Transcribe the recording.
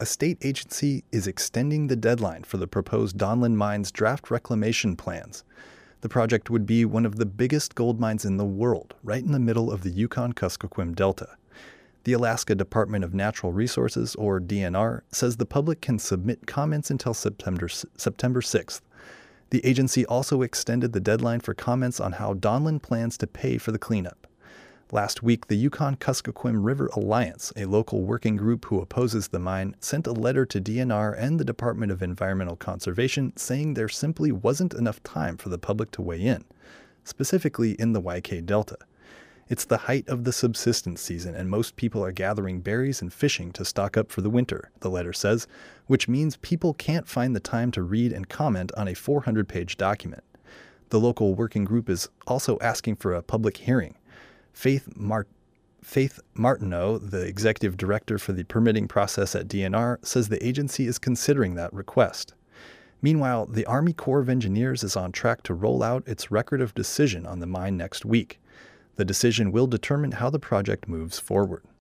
A state agency is extending the deadline for the proposed Donlin Mine's draft reclamation plans. The project would be one of the biggest gold mines in the world, right in the middle of the Yukon-Kuskokwim Delta. The Alaska Department of Natural Resources, or DNR, says the public can submit comments until September 6th. The agency also extended the deadline for comments on how Donlin plans to pay for the cleanup. Last week, the Yukon-Kuskokwim River Alliance, a local working group who opposes the mine, sent a letter to DNR and the Department of Environmental Conservation saying there simply wasn't enough time for the public to weigh in, specifically in the YK Delta. It's the height of the subsistence season, and most people are gathering berries and fishing to stock up for the winter, the letter says, which means people can't find the time to read and comment on a 400-page document. The local working group is also asking for a public hearing. Faith Martineau, the executive director for the permitting process at DNR, says the agency is considering that request. Meanwhile, the Army Corps of Engineers is on track to roll out its record of decision on the mine next week. The decision will determine how the project moves forward.